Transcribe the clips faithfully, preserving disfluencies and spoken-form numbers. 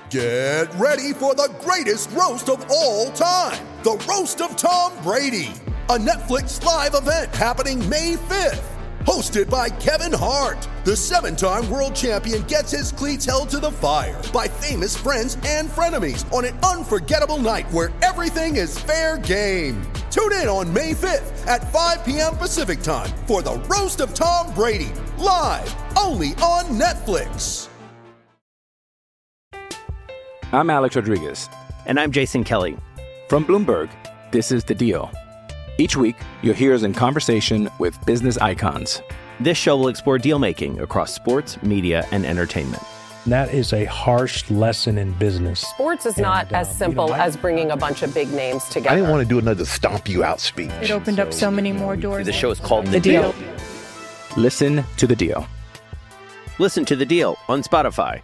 Get ready for the greatest roast of all time, the Roast of Tom Brady, a Netflix live event happening May fifth. Hosted by Kevin Hart, the seven-time world champion gets his cleats held to the fire by famous friends and frenemies on an unforgettable night where everything is fair game. Tune in on May fifth at five p.m. Pacific time for the Roast of Tom Brady, live only on Netflix. I'm Alex Rodriguez. And I'm Jason Kelly. From Bloomberg, this is The Deal. Each week, you'll hear us in conversation with business icons. This show will explore deal-making across sports, media, and entertainment. That is a harsh lesson in business. Sports is and, not uh, as simple you know, I, as bringing a bunch of big names together. I didn't want to do another stomp you out speech. It opened so, up so many more doors. The show is called The, the deal. deal. Listen to The Deal. Listen to The Deal on Spotify.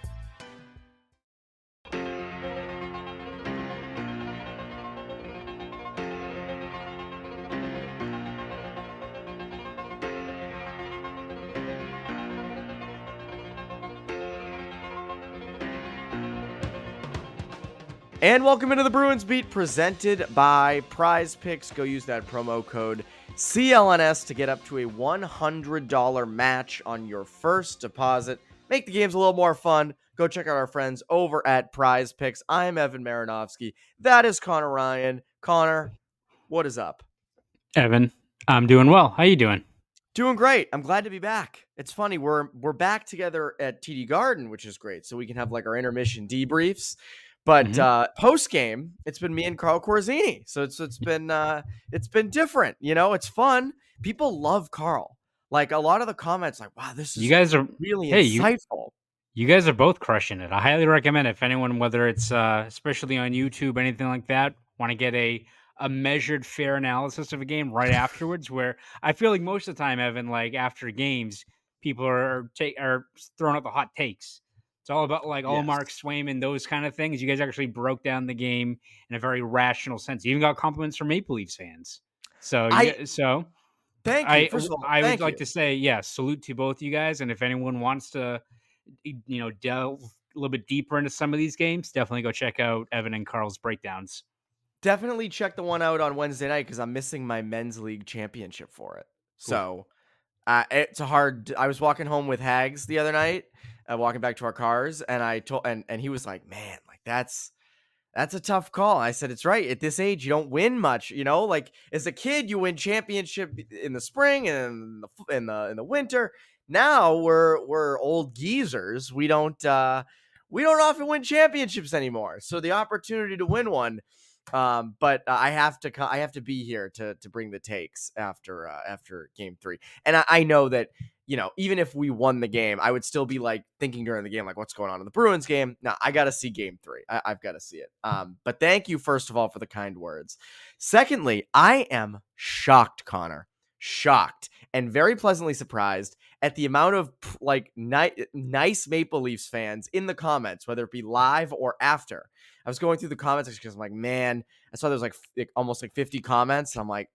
And welcome into the Bruins Beat, presented by Prize Picks. Go use that promo code C L N S to get up to a one hundred dollars match on your first deposit. Make the games a little more fun. Go check out our friends over at Prize Picks. I'm Evan Marinovsky. That is Connor Ryan. Connor, what is up? Evan, I'm doing well. How you doing? Doing great. I'm glad to be back. It's funny, we're we're back together at T D Garden, which is great, so we can have like our intermission debriefs. But mm-hmm. uh, post game, it's been me and Carl Corzini, so it's it's been uh, it's been different. You know, it's fun. People love Carl. Like a lot of the comments, like, "Wow, this is you guys are really hey, insightful." You, you guys are both crushing it. I highly recommend if anyone, whether it's uh, especially on YouTube, anything like that, want to get a a measured, fair analysis of a game right afterwards. Where I feel like most of the time, Evan, like after games, people are take are throwing out the hot takes. It's all about like yes. Allmark, Swayman, those kind of things. You guys actually broke down the game in a very rational sense. You even got compliments from Maple Leafs fans. So, I, so thank you. I, First of all, I would like you. to say, yeah, salute to both you guys. And if anyone wants to, you know, delve a little bit deeper into some of these games, definitely go check out Evan and Carl's breakdowns. Definitely check the one out on Wednesday night because I'm missing my men's league championship for it. Cool. So uh, it's a hard. I was walking home with Hags the other night. Uh, walking back to our cars, and I told, and, and he was like, "Man, like that's that's a tough call." I said, "It's right. At this age, you don't win much. You know, like as a kid, you win championship in the spring and in the in the in the winter. Now we're we're old geezers. We don't uh, we don't often win championships anymore. So the opportunity to win one." Um, but uh, I have to, I have to be here to, to bring the takes after, uh, after game three. And I, I know that, you know, even if we won the game, I would still be like thinking during the game, like what's going on in the Bruins game. Now I got to see game three. I, I've got to see it. Um, but thank you first of all for the kind words. Secondly, I am shocked, Connor, shocked and very pleasantly surprised at the amount of like ni- nice Maple Leafs fans in the comments, whether it be live or after. I was going through the comments because I'm like, man, I saw there's like, like almost like fifty comments. And I'm like,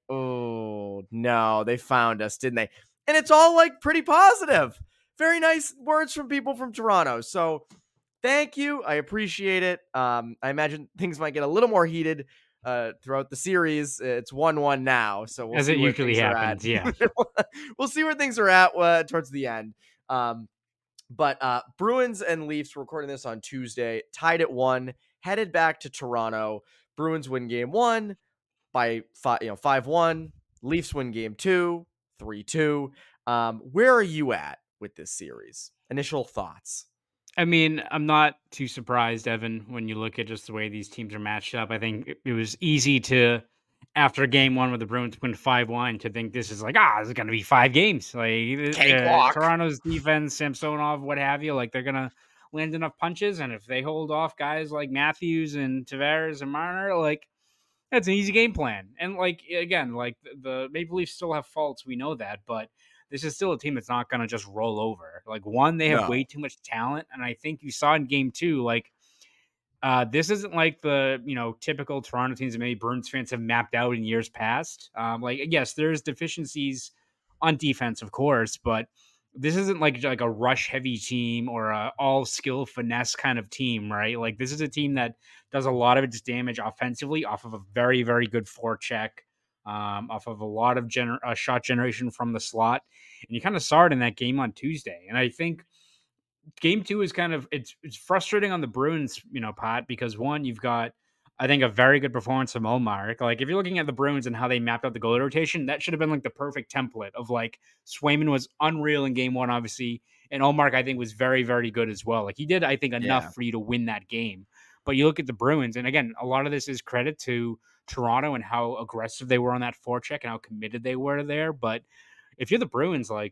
oh no, they found us, didn't they? And it's all like pretty positive. Very nice words from people from Toronto. So thank you. I appreciate it. Um, I imagine things might get a little more heated uh, throughout the series. It's one one now. So we'll As see it where usually happens. Yeah. We'll see where things are at uh, towards the end. Um, but uh, Bruins and Leafs, we're recording this on Tuesday, tied at one. Headed back to Toronto. Bruins win game one by five, you know, five one. Leafs win game two, three two. Um, where are you at with this series? Initial thoughts? I mean, I'm not too surprised, Evan, when you look at just the way these teams are matched up. I think it was easy to, after game one with the Bruins win five one, to think this is like, ah, this is going to be five games. Like uh, Toronto's defense, Samsonov, what have you, like they're going to land enough punches, and if they hold off guys like Matthews and Tavares and Marner, like that's an easy game plan. And like again, like the, the Maple Leafs still have faults, we know that, but this is still a team that's not going to just roll over. Like one, they have no. way too much talent, and I think you saw in game two, like uh, this isn't like the you know typical Toronto teams that maybe Bruins fans have mapped out in years past. Um, like yes, there's deficiencies on defense, of course, but this isn't like like a rush heavy team or a all skill finesse kind of team, right? Like this is a team that does a lot of its damage offensively off of a very, very good forecheck, um, off of a lot of gener- uh, shot generation from the slot. And you kind of saw it in that game on Tuesday. And I think game two is kind of, it's it's frustrating on the Bruins, you know, Pat, because one, you've got, I think, a very good performance from Ullmark. Like, if you're looking at the Bruins and how they mapped out the goalie rotation, that should have been like the perfect template of like Swayman was unreal in game one, obviously. And Ullmark, I think, was very, very good as well. Like, he did, I think, enough Yeah. for you to win that game. But you look at the Bruins, and again, a lot of this is credit to Toronto and how aggressive they were on that forecheck and how committed they were there. But if you're the Bruins, like,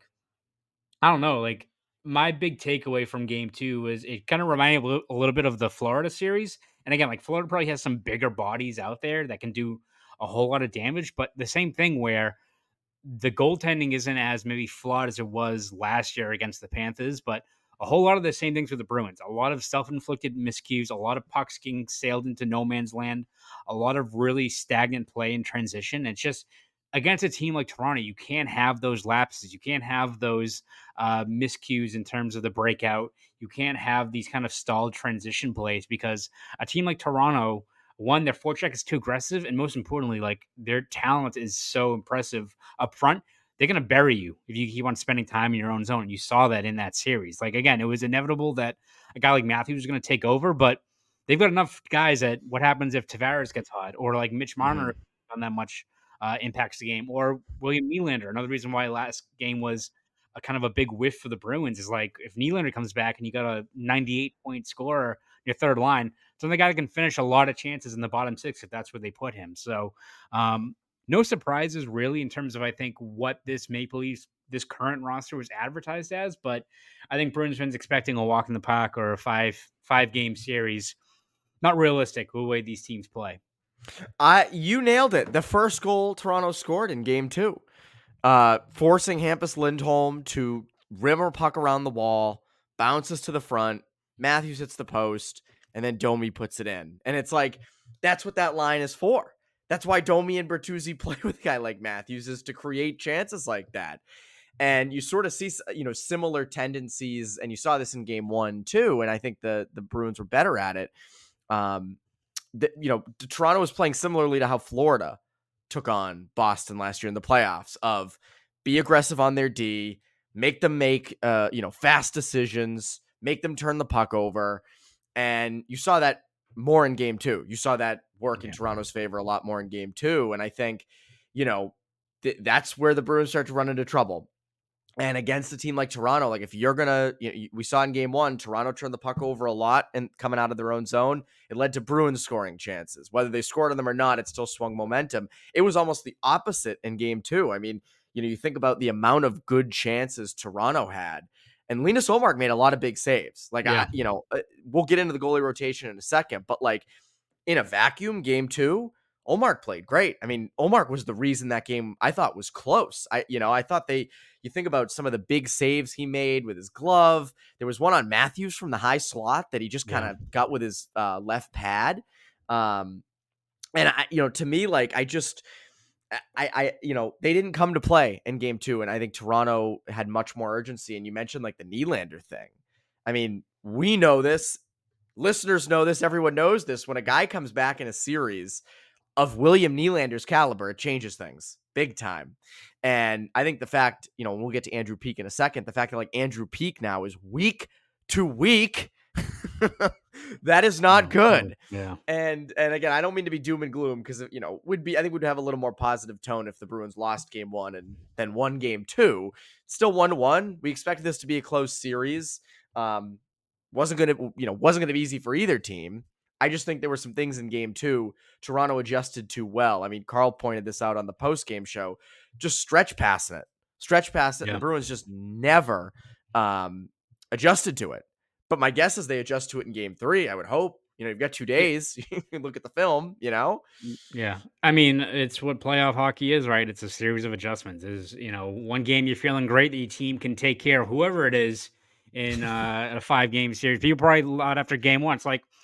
I don't know, like, my big takeaway from game two is it kind of reminded me a little, a little bit of the Florida series. And again, like Florida probably has some bigger bodies out there that can do a whole lot of damage, but the same thing where the goaltending isn't as maybe flawed as it was last year against the Panthers, but a whole lot of the same things with the Bruins. A lot of self-inflicted miscues, a lot of pucks getting sailed into no man's land, a lot of really stagnant play in transition. It's just against a team like Toronto, you can't have those lapses. You can't have those uh, miscues in terms of the breakout. You can't have these kind of stalled transition plays because a team like Toronto, one, their forecheck is too aggressive, and most importantly, like their talent is so impressive up front. They're going to bury you if you keep on spending time in your own zone. You saw that in that series. Like, again, it was inevitable that a guy like Matthews was going to take over, but they've got enough guys that what happens if Tavares gets hot or like Mitch Marner mm-hmm. on that much uh, impacts the game, or William Nylander. Another reason why last game was a kind of a big whiff for the Bruins is like if Nylander comes back and you got a ninety-eight point scorer your third line, so the guy that can finish a lot of chances in the bottom six if that's where they put him. So um, no surprises really in terms of I think what this Maple Leafs, this current roster was advertised as, but I think Bruins fans expecting a walk in the park or a five five game series. Not realistic the way these teams play. I you nailed it. The first goal Toronto scored in game two, uh, forcing Hampus Lindholm to rim a puck around the wall, bounces to the front, Matthews hits the post, and then Domi puts it in. And it's like, that's what that line is for. That's why Domi and Bertuzzi play with a guy like Matthews, is to create chances like that. And you sort of see, you know, similar tendencies, and you saw this in game one too. And I think the the Bruins were better at it. Um, the, you know, Toronto was playing similarly to how Florida took on Boston last year in the playoffs, of be aggressive on their D, make them make, uh, you know, fast decisions, make them turn the puck over. And you saw that more in game two. You saw that work in yeah. Toronto's favor a lot more in game two. And I think, you know, th- that's where the Bruins start to run into trouble. And against a team like Toronto, like if you're going to, you know, we saw in game one, Toronto turned the puck over a lot and coming out of their own zone. It led to Bruins scoring chances. Whether they scored on them or not, it still swung momentum. It was almost the opposite in game two. I mean, you know, you think about the amount of good chances Toronto had, and Linus Ullmark made a lot of big saves. Like, yeah. I, you know, we'll get into the goalie rotation in a second, but like in a vacuum, game two, Ullmark played great. I mean, Ullmark was the reason that game I thought was close. I, you know, I thought they, you think about some of the big saves he made with his glove. There was one on Matthews from the high slot that he just kind of yeah. got with his uh, left pad. Um, and I, you know, to me, like, I just, I, I, you know, they didn't come to play in game two. And I think Toronto had much more urgency. And you mentioned like the Nylander thing. I mean, we know this, listeners know this, everyone knows this. When a guy comes back in a series of William Nylander's caliber, it changes things big time. And I think the fact, you know, we'll get to Andrew Peeke in a second, the fact that like Andrew Peeke now is week to week, that is not good. Yeah. And, and again, I don't mean to be doom and gloom, because, you know, would be, I think we'd have a little more positive tone if the Bruins lost game one and then won game two. Still one to one. We expected this to be a close series. Um, wasn't going to, you know, wasn't going to be easy for either team. I just think there were some things in game two Toronto adjusted too well. I mean, Carl pointed this out on the post-game show, just stretch passing it, stretch past it. Yeah. And the Bruins just never um, adjusted to it. But my guess is they adjust to it in game three. I would hope. You know, you've got two days. You can look at the film, you know? Yeah. I mean, it's what playoff hockey is, right? It's a series of adjustments. Is, you know, one game you're feeling great that your team can take care of whoever it is in uh, a five-game series. People probably out after game one. It's like,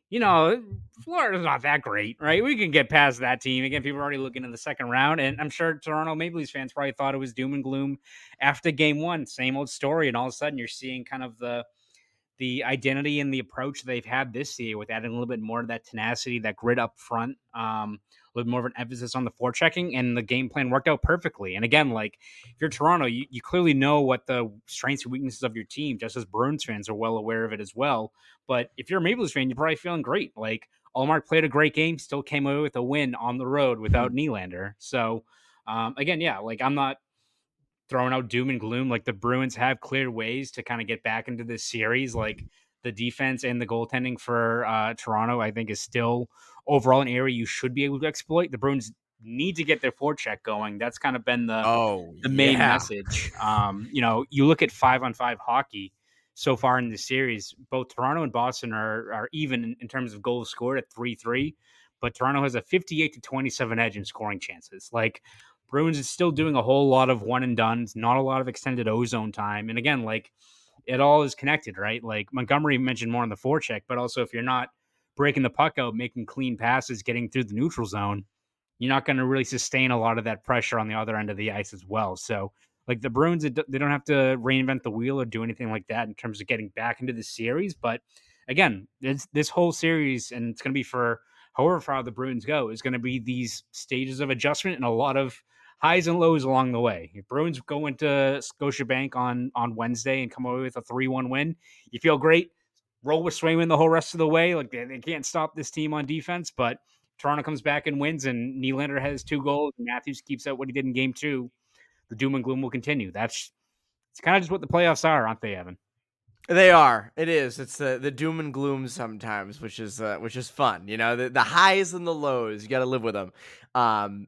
you know, Florida's not that great, right? We can get past that team. Again, people are already looking in the second round, and I'm sure Toronto Maple Leafs fans probably thought it was doom and gloom after game one. Same old story, and all of a sudden you're seeing kind of the the identity and the approach they've had this year with adding a little bit more of that tenacity, that grit up front, um, a little more of an emphasis on the forechecking, and the game plan worked out perfectly. And again, like if you're Toronto, you, you clearly know what the strengths and weaknesses of your team, just as Bruins fans are well aware of it as well. But if you're a Maple Leafs fan, you're probably feeling great. Like Allmark played a great game, still came away with a win on the road without Nylander. So um, again, yeah, like I'm not throwing out doom and gloom. Like the Bruins have clear ways to kind of get back into this series. Like the defense and the goaltending for uh, Toronto, I think, is still overall an area you should be able to exploit. The Bruins need to get their forecheck going. That's kind of been the oh, the main yeah. message. Um, you know, you look at five on five hockey so far in the series. Both Toronto and Boston are are even in, in terms of goals scored at three three, but Toronto has a fifty-eight to twenty-seven edge in scoring chances. Like Bruins is still doing a whole lot of one and dones, not a lot of extended ozone time. And again, like it all is connected, right? Like Montgomery mentioned more on the forecheck, but also if you're not breaking the puck out, making clean passes, getting through the neutral zone, you're not going to really sustain a lot of that pressure on the other end of the ice as well. So like the Bruins, they don't have to reinvent the wheel or do anything like that in terms of getting back into the series. But again, this, this whole series, and it's going to be for however far the Bruins go, is going to be these stages of adjustment and a lot of highs and lows along the way. If Bruins go into Scotiabank on, on Wednesday and come away with a three one win, you feel great. Roll with Swayman the whole rest of the way. Like they, they can't stop this team on defense, but Toronto comes back and wins, and Nylander has two goals, and Matthews keeps out what he did in game two. The doom and gloom will continue. That's it's kind of just what the playoffs are, aren't they, Evan? They are. It is. It's the the doom and gloom sometimes, which is uh, which is fun. You know, the, the highs and the lows. You got to live with them. Um,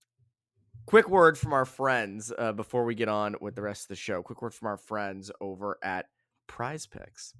quick word from our friends uh, before we get on with the rest of the show. Quick word from our friends over at Prize Picks.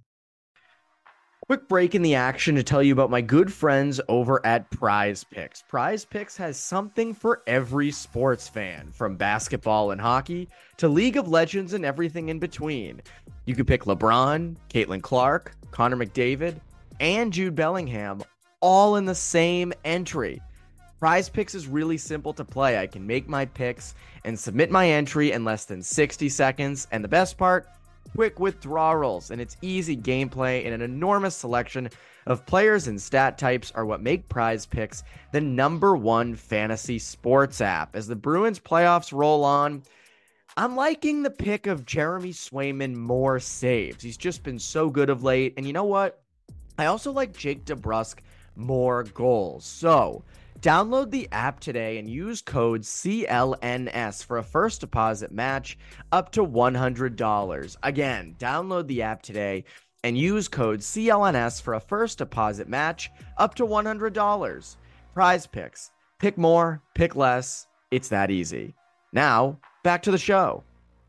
Quick break in the action to tell you about my good friends over at Prize Picks. Prize Picks has something for every sports fan, from basketball and hockey to League of Legends and everything in between. You can pick LeBron, Caitlin Clark, Connor McDavid, and Jude Bellingham all in the same entry. Prize Picks is really simple to play. I can make my picks and submit my entry in less than sixty seconds. And the best part, quick withdrawals, and its easy gameplay and an enormous selection of players and stat types are what make Prize Picks the number one fantasy sports app. As the Bruins playoffs roll on, I'm liking the pick of Jeremy Swayman more saves. He's just been so good of late. And you know what? I also like Jake DeBrusk more goals. So download the app today and use code C L N S for a first deposit match up to one hundred dollars. Again, download the app today and use code C L N S for a first deposit match up to one hundred dollars. Prize Picks. Pick more, pick less. It's that easy. Now, back to the show.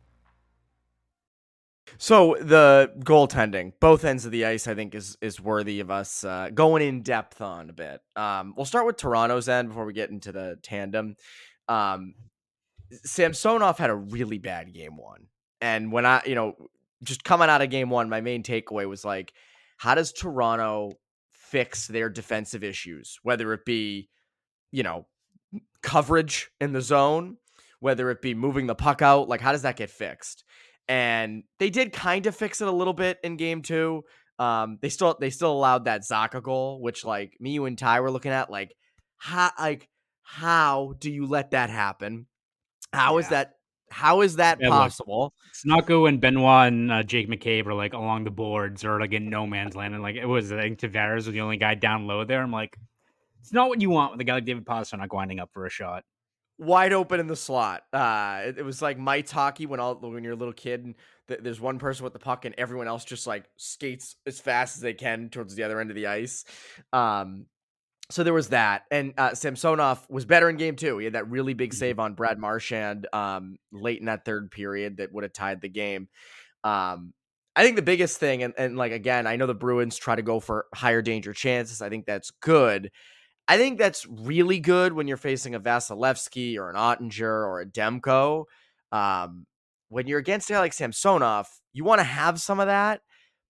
So the goaltending, both ends of the ice, I think is is worthy of us uh, going in depth on a bit. Um, we'll start with Toronto's end before we get into the tandem. Um, Samsonov had a really bad game one. And when I, you know, just coming out of game one, my main takeaway was like, how does Toronto fix their defensive issues? Whether it be, you know, coverage in the zone, whether it be moving the puck out, like how does that get fixed? And they did kind of fix it a little bit in game two. Um, they still they still allowed that Zacha goal, which like me, you, and Ty were looking at, like how like how do you let that happen? How yeah. is that? How is that yeah, possible? Look, Snocko and Benoit and uh, Jake McCabe are like along the boards or like in no man's land, and like it was I think Tavares was the only guy down low there. I'm like, it's not what you want with a guy like David Pastrnak winding up for a shot. Wide open in the slot. Uh, it, it was like Mike's hockey when all when you're a little kid and th- there's one person with the puck and everyone else just like skates as fast as they can towards the other end of the ice. Um, so there was that, and uh, Samsonov was better in game two. He had that really big save on Brad Marchand um, late in that third period that would have tied the game. Um, I think the biggest thing, and, and like again, I know the Bruins try to go for higher danger chances. I think that's good. I think that's really good when you're facing a Vasilevsky or an Ottinger or a Demko. Um, when you're against a guy like Samsonov, you want to have some of that,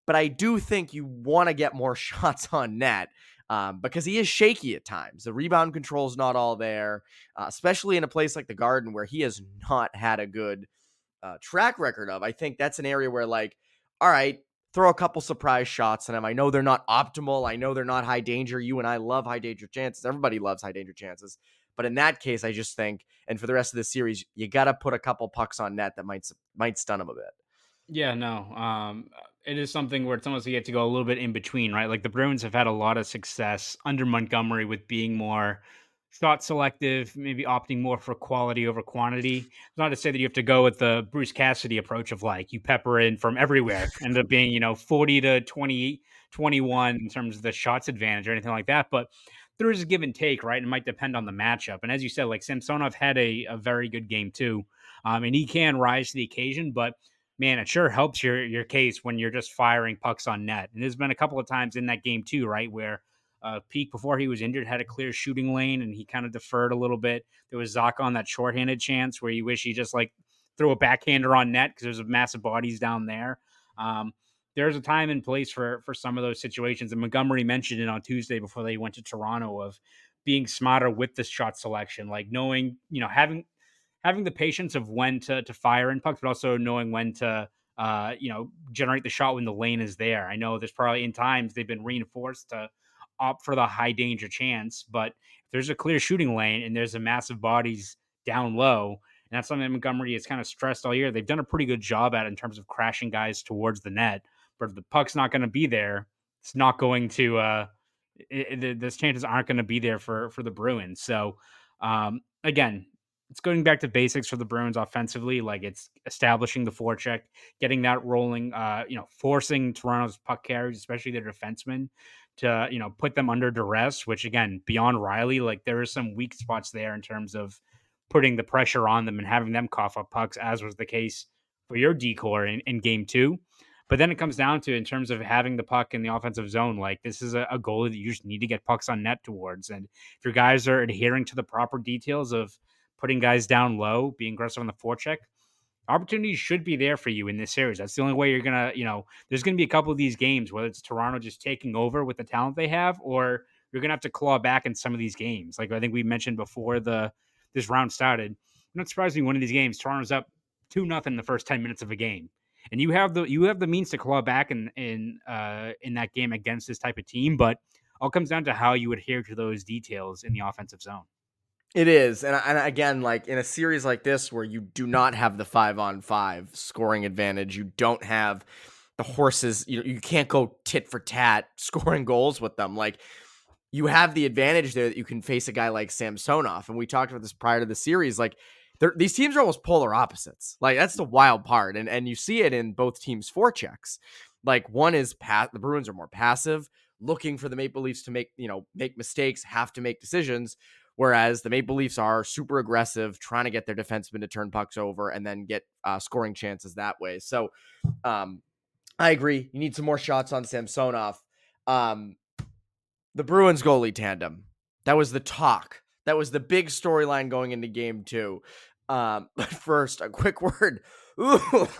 but I do think you want to get more shots on net um, because he is shaky at times. The rebound control is not all there, uh, especially in a place like the Garden where he has not had a good uh, track record of. I think that's an area where, like, all right, throw a couple surprise shots on him. I know they're not optimal. I know they're not high danger. You and I love high danger chances. Everybody loves high danger chances. But in that case, I just think, and for the rest of the series, you got to put a couple pucks on net that might might stun him a bit. Yeah, no. Um, it is something where it's almost you have to go a little bit in between, right? Like the Bruins have had a lot of success under Montgomery with being more shot selective, maybe opting more for quality over quantity. It's not to say that you have to go with the Bruce Cassidy approach of like you pepper in from everywhere, end up being, you know, forty to twenty, twenty-one in terms of the shots advantage or anything like that. But there is a give and take, right? It might depend on the matchup. And as you said, like Samsonov had a, a very good game too. Um, and he can rise to the occasion, but man, it sure helps your, your case when you're just firing pucks on net. And there's been a couple of times in that game too, right? Where uh, Peak, before he was injured, had a clear shooting lane and he kind of deferred a little bit. There was Zacha on that shorthanded chance where you wish he just like threw a backhander on net because there's a massive bodies down there. Um, There's a time and place for for some of those situations. And Montgomery mentioned it on Tuesday before they went to Toronto of being smarter with this shot selection, like knowing, you know, having having the patience of when to to fire in pucks, but also knowing when to, uh, you know, generate the shot when the lane is there. I know there's probably in times they've been reinforced to opt for the high danger chance, but if there's a clear shooting lane and there's a massive bodies down low, and that's something that Montgomery has kind of stressed all year, they've done a pretty good job at in terms of crashing guys towards the net. But if the puck's not going to be there, it's not going to, uh, it, it, those chances aren't going to be there for, for the Bruins. So, um, again, it's going back to basics for the Bruins offensively. Like it's establishing the forecheck, getting that rolling, uh, you know, forcing Toronto's puck carriers, especially their defensemen, to, you know, put them under duress, which again, beyond Riley, like there are some weak spots there in terms of putting the pressure on them and having them cough up pucks, as was the case for your decor in, in game two. But then it comes down to, in terms of having the puck in the offensive zone, like this is a, a goal that you just need to get pucks on net towards. And if your guys are adhering to the proper details of putting guys down low, being aggressive on the forecheck, opportunities should be there for you in this series. That's the only way you're going to, you know, there's going to be a couple of these games, whether it's Toronto just taking over with the talent they have, or you're going to have to claw back in some of these games. Like I think we mentioned before the this round started, I'm not surprised when one of these games, Toronto's up two nothing in the first ten minutes of a game. And you have the you have the means to claw back in in uh, in that game against this type of team, but all comes down to how you adhere to those details in the offensive zone. It is, and, and again, like in a series like this where you do not have the five on five scoring advantage, you don't have the horses. You you can't go tit for tat scoring goals with them. Like you have the advantage there that you can face a guy like Samsonov, and we talked about this prior to the series, like. They're, these teams are almost polar opposites. Like that's the wild part. And and you see it in both teams' forechecks. Like one is pat the Bruins are more passive, looking for the Maple Leafs to make, you know, make mistakes, have to make decisions. Whereas the Maple Leafs are super aggressive, trying to get their defensemen to turn pucks over and then get uh, scoring chances that way. So um, I agree. You need some more shots on Samsonov. Um, the Bruins goalie tandem. That was the talk. That was the big storyline going into game two. Um, but first, a quick word. Ooh,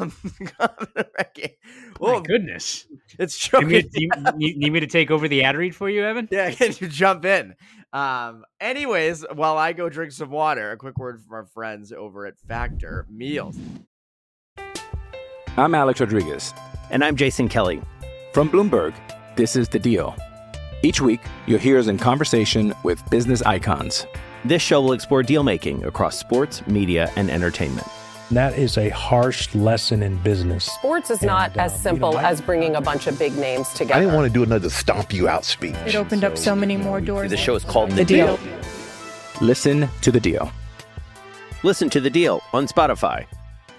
my goodness. It's choking. Need, me, need, need me to take over the ad read for you, Evan? Yeah, can you jump in? Um, anyways, while I go drink some water, a quick word from our friends over at Factor Meals. I'm Alex Rodriguez. And I'm Jason Kelly. From Bloomberg, this is The Deal. Each week, you'll hear us in conversation with business icons. This show will explore deal-making across sports, media, and entertainment. That is a harsh lesson in business. Sports is and, not uh, as simple you know, I, as bringing a bunch of big names together. I didn't want to do another stomp you out speech. It opened up so many more doors. The show is called The, The deal. Deal. Listen to The Deal. Listen to The Deal on Spotify.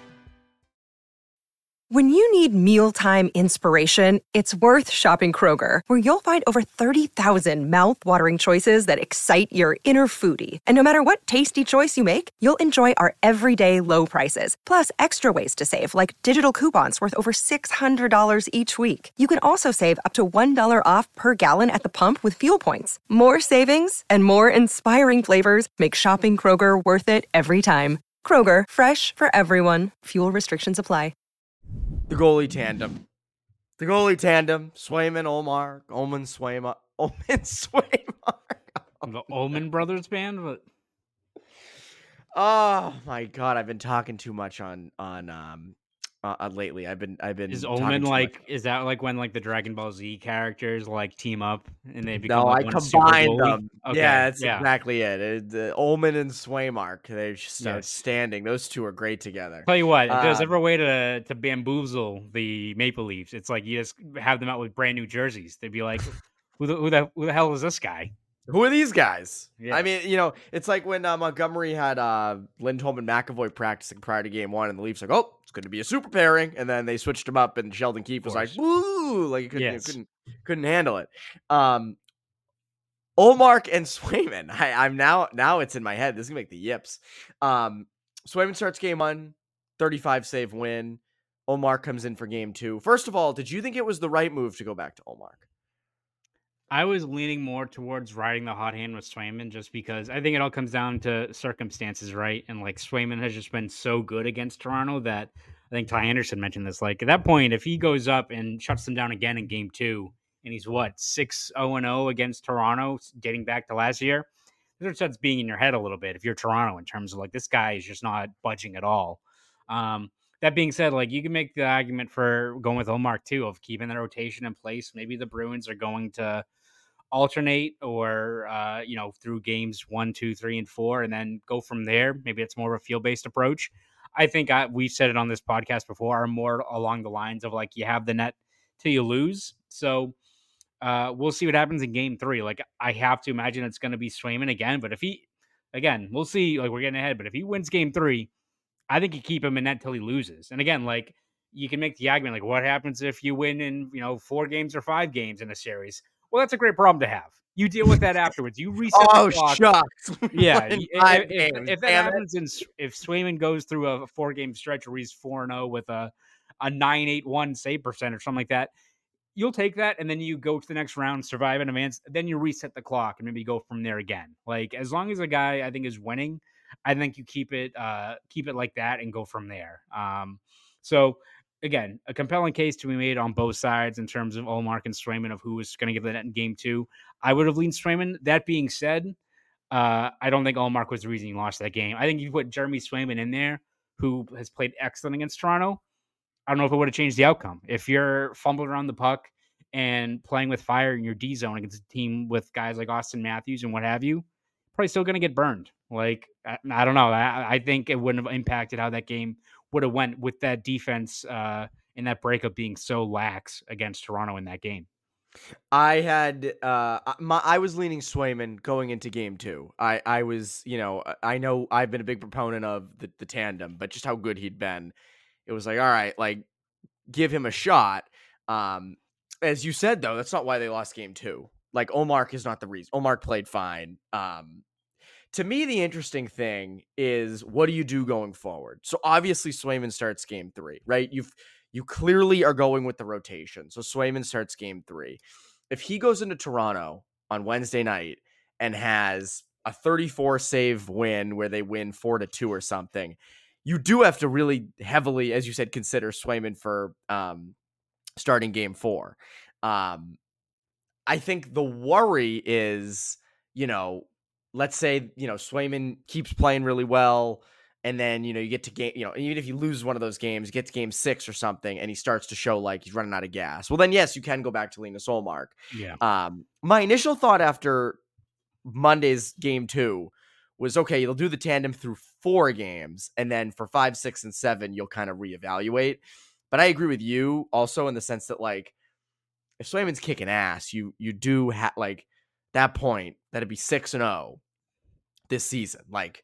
When you need mealtime inspiration, it's worth shopping Kroger, where you'll find over thirty thousand mouth-watering choices that excite your inner foodie. And no matter what tasty choice you make, you'll enjoy our everyday low prices, plus extra ways to save, like digital coupons worth over six hundred dollars each week. You can also save up to one dollar off per gallon at the pump with fuel points. More savings and more inspiring flavors make shopping Kroger worth it every time. Kroger, fresh for everyone. Fuel restrictions apply. The goalie tandem. The goalie tandem, Swayman, Ullmark, Ullman, Swayman, Ullman, Swayman. The Ullman Brothers band, but oh my god, I've been talking too much on on um uh, lately. I've been I've been is talking Ullman too like much. is that like when like the Dragon Ball Z characters like team up and they become No, like I one super combined goalie? them. Okay, Yeah, that's yeah. exactly it. it the Ullman and Swaymark, they're just Yes. outstanding. Those two are great together. Tell you what, if there's Um, ever a way to to bamboozle the Maple Leafs, it's like you just have them out with brand new jerseys. They'd be like, "Who the who the who the hell is this guy?" Who are these guys? Yeah. I mean, you know, it's like when uh, Montgomery had uh, Lindholm and McAvoy practicing prior to game one, and the Leafs like, oh, it's going to be a super pairing, and then they switched him up, and Sheldon Keefe was like, course. woo, like he couldn't, Yes. couldn't, couldn't handle it. Um, Ullmark and Swayman, I, I'm now, now it's in my head. This is gonna make the yips. Um, Swayman starts game one, thirty-five save win. Ullmark comes in for game two. First of all, did you think it was the right move to go back to Ullmark? I was leaning more towards riding the hot hand with Swayman just because I think it all comes down to circumstances, right? And like Swayman has just been so good against Toronto that I think Ty Anderson mentioned this. Like at that point, if he goes up and shuts them down again in game two, and he's what, six oh and oh against Toronto, dating back to last year, it starts being in your head a little bit if you're Toronto in terms of like this guy is just not budging at all. Um, that being said, like you can make the argument for going with Ullmark too, of keeping the rotation in place. Maybe the Bruins are going to alternate or uh you know through games one two three and four and then go from there. Maybe it's more of a field-based approach. I think I, we've said it on this podcast before, are more along the lines of like you have the net till you lose. So uh we'll see what happens in game three. Like I have to imagine it's going to be Swayman again, but if he again we'll see, like we're getting ahead, but if he wins game three, I think you keep him in net till he loses. And again, like you can make the argument, like what happens if you win in, you know, four games or five games in a series? Well, that's a great problem to have. You deal with that afterwards. You reset Oh, the clock. shucks. Yeah. In If, five if, games, if that damn it. happens, in, if Swayman goes through a four game stretch where he's four and oh with a, a nine eight one save percent or something like that, you'll take that. And then you go to the next round, survive in advance. Then you reset the clock and maybe go from there again. Like as long as a guy I think is winning, I think you keep it uh, keep it like that and go from there. Um, so again, a compelling case to be made on both sides in terms of Ullmark and Swayman of who was going to give the net in game two. I would have leaned Swayman. That being said, uh, I don't think Ullmark was the reason he lost that game. I think you put Jeremy Swayman in there, who has played excellent against Toronto. I don't know if it would have changed the outcome. If you're fumbling around the puck and playing with fire in your D zone against a team with guys like Austin Matthews and what have you, probably still going to get burned. Like, I, I don't know. I, I think it wouldn't have impacted how that game would have went with that defense uh, and that breakup being so lax against Toronto in that game. I had uh my I was leaning Swayman going into game two. I I was, you know, I know I've been a big proponent of the, the tandem, but just how good he'd been, it was like, all right, like give him a shot. Um, as you said though, that's not why they lost game two. Like Ullmark is not the reason. Ullmark played fine. Um, to me, the interesting thing is what do you do going forward? So obviously Swayman starts game three, right? You've you clearly are going with the rotation. So Swayman starts game three. If he goes into Toronto on Wednesday night and has a thirty-four save win where they win four to two or something, you do have to really heavily, as you said, consider Swayman for um, starting game four. Um, I think the worry is, you know, let's say, you know, Swayman keeps playing really well. And then, you know, you get to game, you know, even if you lose one of those games, get to game six or something, and he starts to show like he's running out of gas. Well, then, yes, you can go back to Linus Ullmark. Yeah. Um, my initial thought after Monday's game two was, okay, you'll do the tandem through four games, and then for five, six, and seven, you'll kind of reevaluate. But I agree with you also in the sense that, like, if Swayman's kicking ass, you you do have, like, that point, that'd be six and oh this season. Like,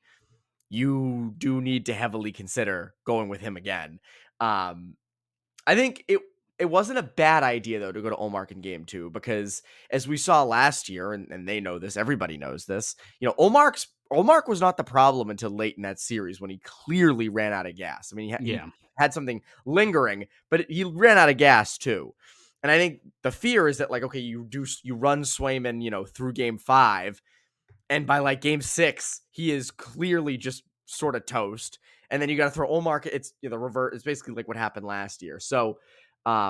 you do need to heavily consider going with him again. Um, I think it it wasn't a bad idea, though, to go to Ullmark in game two, because as we saw last year, and, and they know this, everybody knows this, you know, Ullmark's, Ullmark was not the problem until late in that series when he clearly ran out of gas. I mean, he, ha- Yeah. he had something lingering, but he ran out of gas too. And I think the fear is that, like, okay, you do you run Swayman, you know, through game five, and by like game six, he is clearly just sort of toast. And then you got to throw Ullmark. It's, you know, the revert. It's basically like what happened last year. So um,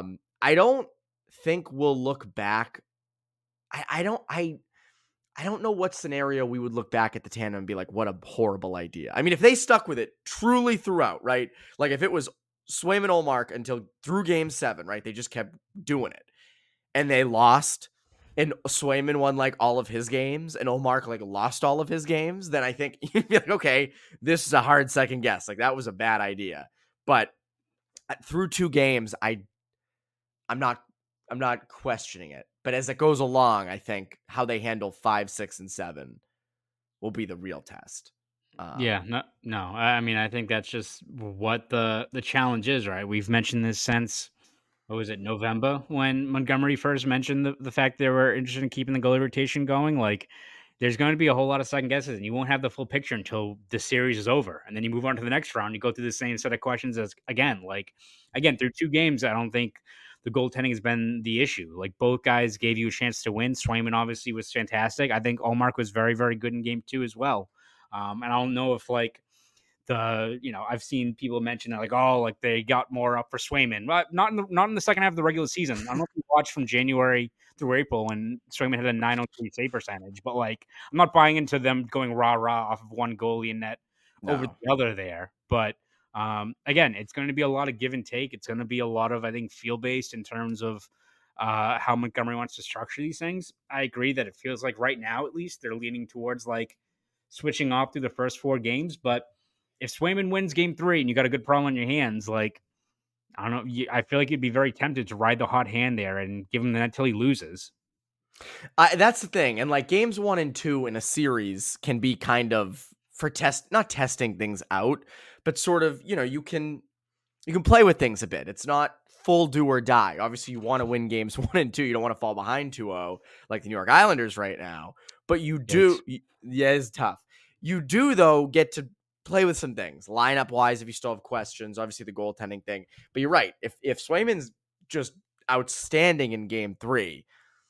I don't think we'll look back. I, I don't I I don't know what scenario we would look back at the tandem and be like, what a horrible idea. I mean, if they stuck with it truly throughout, right? Like if it was Swayman Ullmark until through game seven, right? They just kept doing it. And they lost, and Swayman won like all of his games, and Ullmark like lost all of his games, then I think you'd be like, okay, this is a hard second guess. Like that was a bad idea. But through two games, I I'm not I'm not questioning it. But as it goes along, I think how they handle five, six, and seven will be the real test. Um, yeah, no, no. I I mean, I think that's just what the the challenge is, right? We've mentioned this since, what was it, November, when Montgomery first mentioned the, the fact they were interested in keeping the goalie rotation going. Like, there's going to be a whole lot of second guesses, and you won't have the full picture until the series is over. And then you move on to the next round. You go through the same set of questions as, again, like, again, through two games, I don't think the goaltending has been the issue. Like, both guys gave you a chance to win. Swayman obviously was fantastic. I think Ullmark was very, very good in game two as well. Um, and I don't know if, like, the, you know, I've seen people mention it like, oh, like they got more up for Swayman, but not in the, not in the second half of the regular season. I don't know if you watched from January through April when Swayman had a nine oh three save percentage, but like, I'm not buying into them going rah rah off of one goalie and net no. over the other there. But um, again, it's going to be a lot of give and take. It's going to be a lot of, I think, feel based in terms of uh, how Montgomery wants to structure these things. I agree that it feels like right now, at least, they're leaning towards like switching off through the first four games, but if Swayman wins game three and you got a good problem on your hands, like, I don't know, I feel like you'd be very tempted to ride the hot hand there and give him the net until he loses. Uh, that's the thing. And like games one and two in a series can be kind of for test, not testing things out, but sort of, you know, you can, you can play with things a bit. It's not full do or die. Obviously you want to win games one and two. You don't want to fall behind two oh like the New York Islanders right now, but you do. It's, yeah, it's tough. You do though get to play with some things lineup wise if you still have questions, obviously the goaltending thing. But you're right. If if Swayman's just outstanding in game three,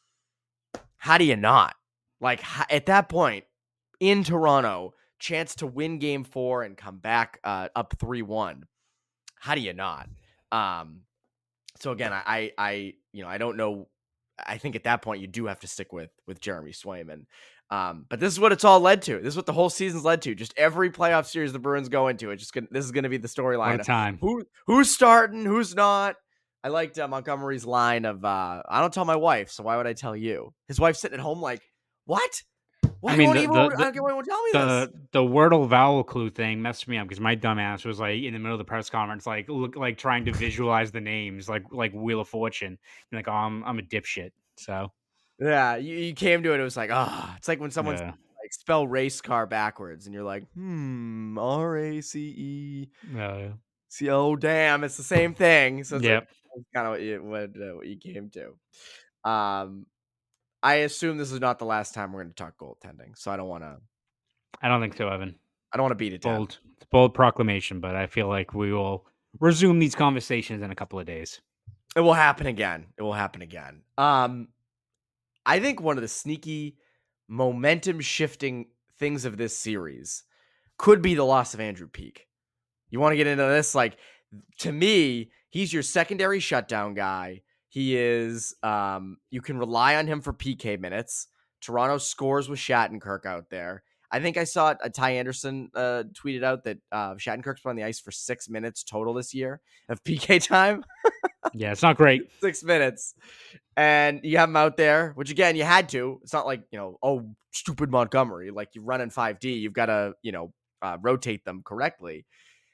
how do you not? Like at that point in Toronto, chance to win game four and come back uh, up three one. How do you not? Um, so again, I, I, you know, I don't know. I think at that point you do have to stick with with Jeremy Swayman. Um, but this is what it's all led to. This is what the whole season's led to. Just every playoff series the Bruins go into, it just gonna, this is going to be the storyline. Time. Who who's starting? Who's not? I liked uh, Montgomery's line of uh, "I don't tell my wife, so why would I tell you?" His wife's sitting at home like, "What? Why I mean, won't the, even, the, I don't get why you won't tell me the, this." The Wordle vowel clue thing messed me up because my dumbass was like in the middle of the press conference, like look like trying to visualize the names, like like Wheel of Fortune, and like, oh, I'm I'm a dipshit. So yeah, you, you came to it. It was like, ah, oh, it's like when someone's yeah. like spell race car backwards, and you're like, hmm, R A C E. Yeah. See, oh damn, it's the same thing. So it's yep. like, kind of what you what, uh, what you came to. Um, I assume this is not the last time we're going to talk goaltending, so I don't want to. I don't think so, Evan. I don't want to beat it down. Bold, bold proclamation, but I feel like we will resume these conversations in a couple of days. It will happen again. It will happen again. Um, I think one of the sneaky momentum shifting things of this series could be the loss of Andrew Peeke. You want to get into this? Like, to me, he's your secondary shutdown guy. He is, um, you can rely on him for P K minutes. Toronto scores with Shattenkirk out there. I think I saw uh, Ty Anderson uh, tweeted out that uh, Shattenkirk's been on the ice for six minutes total this year of P K time. Yeah, it's not great. Six minutes. And you have him out there, which again, you had to. It's not like, you know, oh, stupid Montgomery. Like you run in five D, you've got to, you know, uh, rotate them correctly.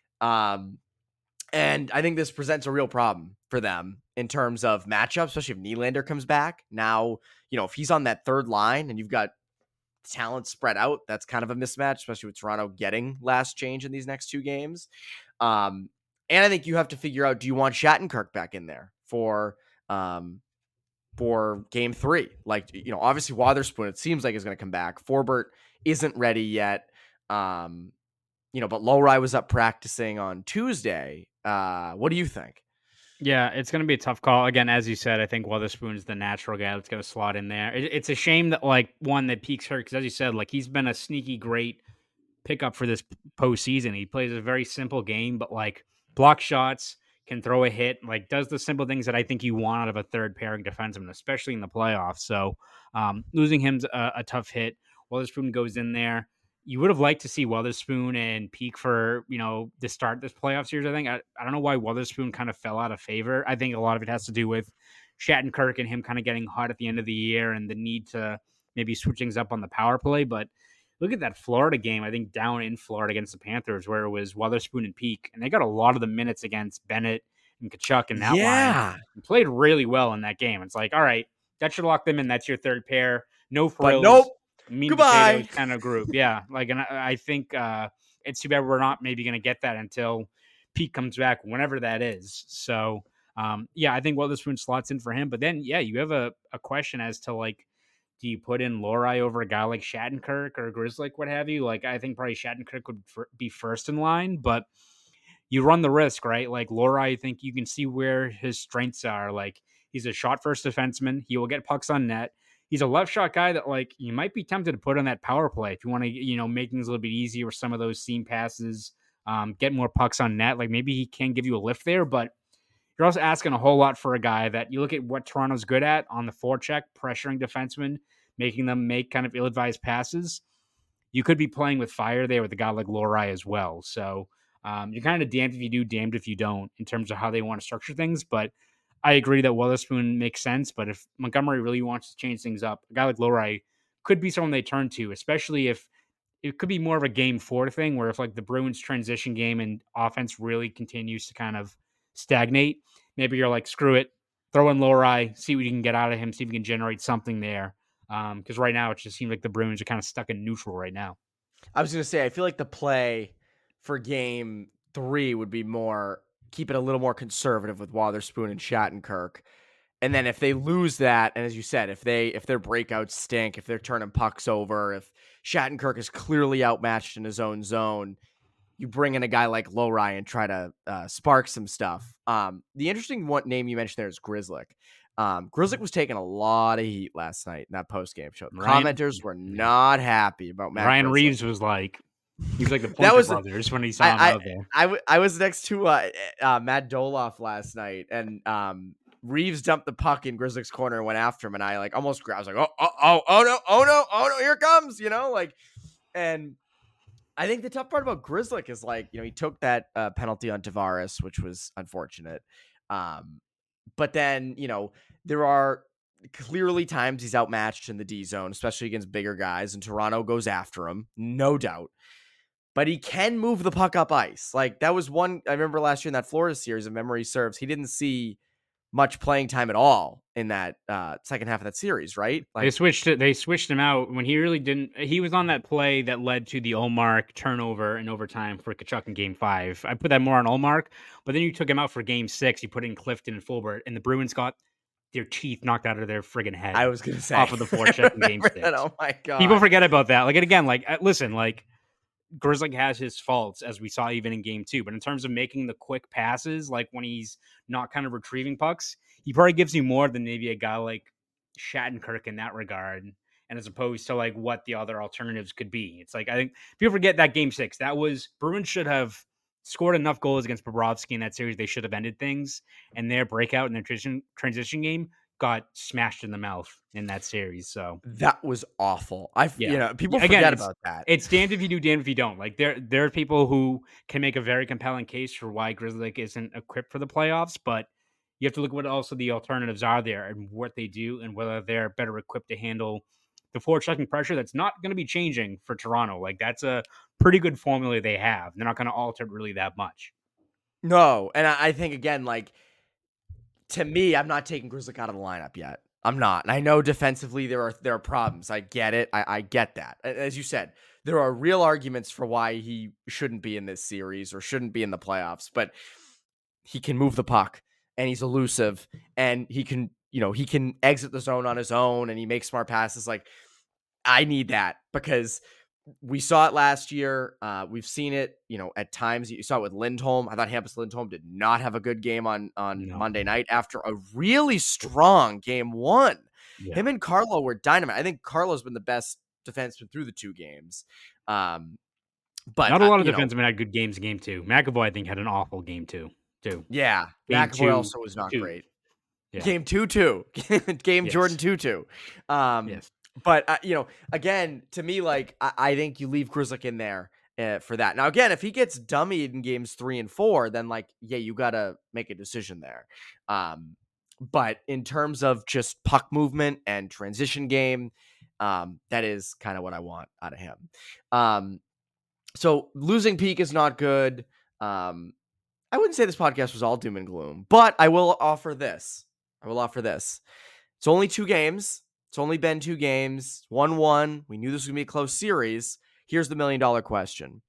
Um, and I think this presents a real problem for them in terms of matchups, especially if Nylander comes back. Now, you know, if he's on that third line and you've got talent spread out, that's kind of a mismatch, especially with Toronto getting last change in these next two games. Um, and I think you have to figure out, do you want Shattenkirk back in there for, um, for game three? Like, you know, obviously Wotherspoon, it seems like is going to come back. Forbert isn't ready yet. Um, you know, but Lowry was up practicing on Tuesday. Uh, what do you think? Yeah, it's going to be a tough call. Again, as you said, I think Wotherspoon's the natural guy that's going to slot in there. It, it's a shame that, like, one, that Peake's hurt, because as you said, like, he's been a sneaky great pickup for this postseason. He plays a very simple game, but, like, block shots, can throw a hit, like does the simple things that I think you want out of a third pairing defenseman, especially in the playoffs. So um, losing him's a, a tough hit. Weatherspoon goes in there. You would have liked to see Weatherspoon and Peak for, you know, to start this playoff series. I think I, I don't know why Weatherspoon kind of fell out of favor. I think a lot of it has to do with Shattenkirk and him kind of getting hot at the end of the year and the need to maybe switch things up on the power play. But look at that Florida game, I think down in Florida against the Panthers, where it was Weatherspoon and Peak, and they got a lot of the minutes against Bennett and Tkachuk in that yeah. line. And played really well in that game. It's like, all right, that should lock them in. That's your third pair. No frills. But nope. Mean Goodbye. Kind of group. Yeah. Like, and I, I think uh, it's too bad we're not maybe going to get that until Peak comes back, whenever that is. So, um, yeah, I think Weatherspoon slots in for him. But then, yeah, you have a, a question as to, like, do you put in Lohrei over a guy like Shattenkirk or Grzelcyk, what have you? Like, I think probably Shattenkirk would f- be first in line, but you run the risk, right? Like, Lohrei, I think you can see where his strengths are. Like, he's a shot-first defenseman. He will get pucks on net. He's a left shot guy that, like, you might be tempted to put on that power play if you want to, you know, make things a little bit easier with some of those seam passes, um, get more pucks on net. Like, maybe he can give you a lift there, but you're also asking a whole lot for a guy that you look at what Toronto's good at on the forecheck, pressuring defensemen, making them make kind of ill-advised passes. You could be playing with fire there with a guy like Lohrei as well. So um, you're kind of damned if you do, damned if you don't in terms of how they want to structure things. But I agree that Weatherspoon makes sense. But if Montgomery really wants to change things up, a guy like Lohrei could be someone they turn to, especially if it could be more of a game four thing where if like the Bruins transition game and offense really continues to kind of stagnate, maybe you're like, screw it, throw in Lohrei, see what you can get out of him, see if you can generate something there. Because um, right now it just seems like the Bruins are kind of stuck in neutral right now. I was going to say, I feel like the play for game three would be more, keep it a little more conservative with Weatherspoon and Shattenkirk. And then if they lose that, and as you said, if they if their breakouts stink, if they're turning pucks over, if Shattenkirk is clearly outmatched in his own zone, you bring in a guy like Lohrei and try to uh, spark some stuff. Um, the interesting one name you mentioned there is Grzelcyk. Um, Grzelcyk was taking a lot of heat last night in that post-game show. Ryan, Commenters were not happy about Matt Ryan Grzelcyk. Reeves was like, he was like the That Pointer was- Brothers when he saw him I, out there. I, I, w- I was next to uh, uh, Matt Doloff last night, and um, Reeves dumped the puck in Grzelcyk's corner and went after him, and I like almost grabbed. I was like, oh, oh, oh, oh no, oh no, oh no, here it comes, you know, like, and I think the tough part about Grzelcyk is like, you know, he took that uh, penalty on Tavares, which was unfortunate, um, but then you know there are clearly times he's outmatched in the D zone, especially against bigger guys, and Toronto goes after him, no doubt. But he can move the puck up ice. Like that was one, I remember last year in that Florida series, if memory serves, he didn't see much playing time at all in that uh, second half of that series, right? Like, they switched it. They switched him out when he really didn't. He was on that play that led to the Ullmark turnover in overtime for Tkachuk in Game Five. I put that more on Ullmark, but then you took him out for Game Six. You put in Clifton and Fulbert, and the Bruins got their teeth knocked out of their friggin' head. I was gonna say off of the forecheck in Game Six. That. Oh my god! People forget about that. Like, and again, like listen, like. Grzelcyk has his faults, as we saw even in game two. But in terms of making the quick passes, like when he's not kind of retrieving pucks, he probably gives you more than maybe a guy like Shattenkirk in that regard. And as opposed to like what the other alternatives could be. It's like, I think people forget that game six, that was Bruins should have scored enough goals against Bobrovsky in that series. They should have ended things. And their breakout in their transition, transition game got smashed in the mouth in that series. So that was awful. I, yeah. you know, people Again, forget about that. It's damned if you do, damned if you don't. Like there, there are people who can make a very compelling case for why Grzelcyk isn't equipped for the playoffs, but you have to look at what also the alternatives are there and what they do and whether they're better equipped to handle the forechecking pressure. That's not going to be changing for Toronto. Like that's a pretty good formula they have. They're not going to alter it really that much. No, and I, I think again, like. To me, I'm not taking Grzelcyk out of the lineup yet. I'm not. And I know defensively there are there are problems. I get it. I, I get that. As you said, there are real arguments for why he shouldn't be in this series or shouldn't be in the playoffs. But he can move the puck and he's elusive and he can, you know, he can exit the zone on his own and he makes smart passes. Like, I need that because we saw it last year. Uh, we've seen it, you know, at times. You saw it with Lindholm. I thought Hampus Lindholm did not have a good game on, on no. Monday night after a really strong game one. Yeah. Him and Carlo were dynamite. I think Carlo's been the best defenseman through the two games. Um, but not a lot of uh, defensemen know, had good games in game two. McAvoy, I think, had an awful game two. too. Yeah, Game McAvoy two, also was not two. great. Yeah. Game two, two. Game Yes. Jordan two, two. Um, Yes. But, uh, you know, again, to me, like, I, I think you leave Grzelcyk in there uh, for that. Now, again, if he gets dummied in games three and four, then, like, yeah, you got to make a decision there. Um, but in terms of just puck movement and transition game, um, that is kind of what I want out of him. Um, so losing Peak is not good. Um, I wouldn't say this podcast was all doom and gloom, but I will offer this. I will offer this. It's only two games. It's only been two games, one one. We knew this was going to be a close series. Here's the million dollar question.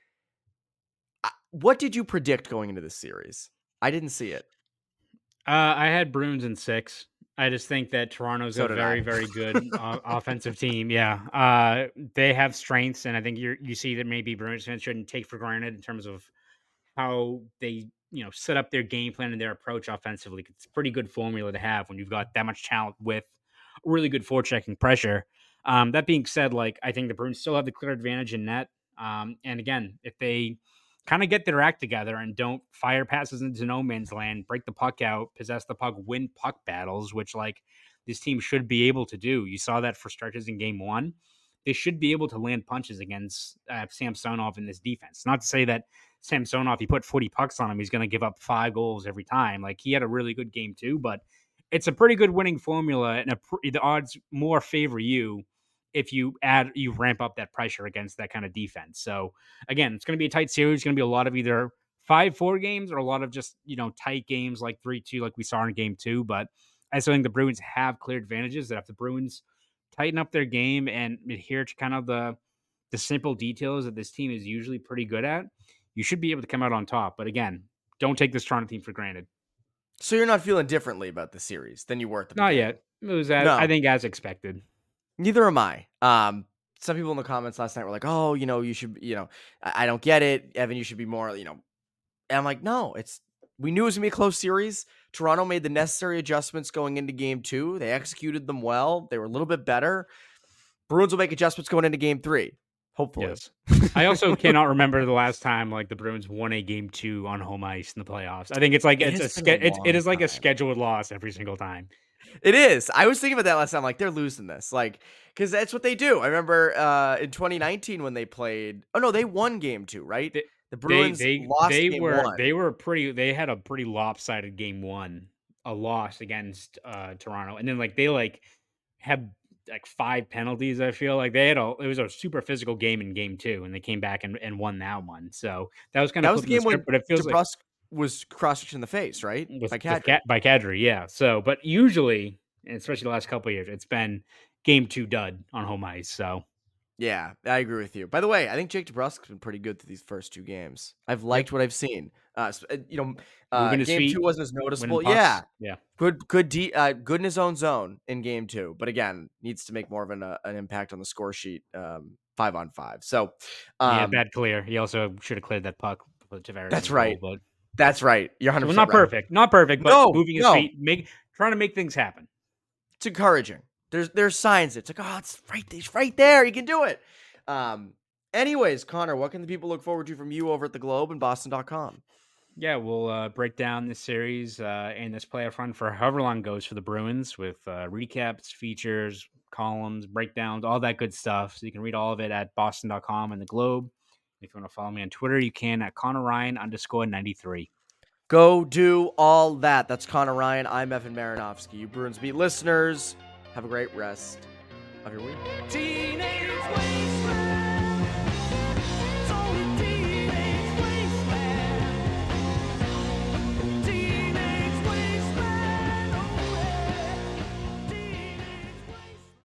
What did you predict going into this series? I didn't see it. Uh, I had Bruins in six. I just think that Toronto's So a did very, I. very good uh, offensive team. Yeah. Uh, they have strengths, and I think you you see that maybe Bruins fans shouldn't take for granted in terms of how they, you know, set up their game plan and their approach offensively. It's a pretty good formula to have when you've got that much talent with really good forechecking pressure. Um, that being said, like, I think the Bruins still have the clear advantage in net. Um, and again, if they kind of get their act together and don't fire passes into no man's land, break the puck out, possess the puck, win puck battles, which like this team should be able to do. You saw that for stretches in game one. They should be able to land punches against uh, Samsonov in this defense. Not to say that Samsonov, you put forty pucks on him, he's going to give up five goals every time. Like, he had a really good game too, but it's a pretty good winning formula, and a pr- the odds more favor you if you add, you ramp up that pressure against that kind of defense. So again, it's going to be a tight series. It's going to be a lot of either five four games or a lot of just, you know, tight games like three two, like we saw in game two. But I still think the Bruins have clear advantages, that if the Bruins tighten up their game and adhere to kind of the the simple details that this team is usually pretty good at, you should be able to come out on top. But again, don't take this Toronto team for granted. So you're not feeling differently about the series than you were at the Not beginning? yet. It was, as, No. I think, as expected. Neither am I. Um, some people in the comments last night were like, "Oh, you know, you should, you know, I, I don't get it, Evan. You should be more, you know." And I'm like, "No, it's we knew it was gonna be a close series. Toronto made the necessary adjustments going into game two. They executed them well. They were a little bit better. Bruins will make adjustments going into game three, hopefully." Yes. I also cannot remember the last time like the Bruins won a game two on home ice in the playoffs. I think it's like It it's a, has ske- been a it's it long is like a time. scheduled loss every single time. It is. I was thinking about that last time. Like, they're losing this, like, because that's what they do. I remember uh, in twenty nineteen when they played. Oh no, they won game two, right? They- The Bruins they they, lost they game were one. they were pretty they had a pretty lopsided game one, a loss against uh Toronto, and then like they like had like five penalties. I feel like they had a it was a super physical game in game two, and they came back and, and won that one. So that was kind That of was the game when but it feels like DeBrusk was cross in the face, right? with, By with Kadri. Ka- by Kadri, yeah. So, but usually, and especially the last couple of years, it's been game two dud on home ice. So Yeah, I agree with you. By the way, I think Jake DeBrusk's been pretty good through these first two games. I've liked what I've seen. Uh, s- uh, you know, uh, Moving his game feet, two wasn't as noticeable. winning pucks, Yeah, yeah. good, good, de- uh, good in his own zone in game two. But again, needs to make more of an uh, an impact on the score sheet, um, five on five. So, um, yeah, bad clear. He also should have cleared that puck for Tavares. That's goal, right. but that's right. You're one hundred well, percent not right. perfect, not perfect, but No, moving his no. feet, make trying to make things happen. It's encouraging. There's there's signs. It's like, oh, it's right, it's right there. You can do it. Um. Anyways, Connor, what can the people look forward to from you over at the Globe and Boston dot com? Yeah, we'll uh, break down this series uh, and this playoff run for however long it goes for the Bruins with uh, recaps, features, columns, breakdowns, all that good stuff. So you can read all of it at Boston dot com and the Globe. If you want to follow me on Twitter, you can at Connor Ryan underscore ninety-three. Go do all that. That's Connor Ryan. I'm Evan Marinovsky. You Bruins Beat listeners, have a great rest of your week. Teenage wasteland. It's only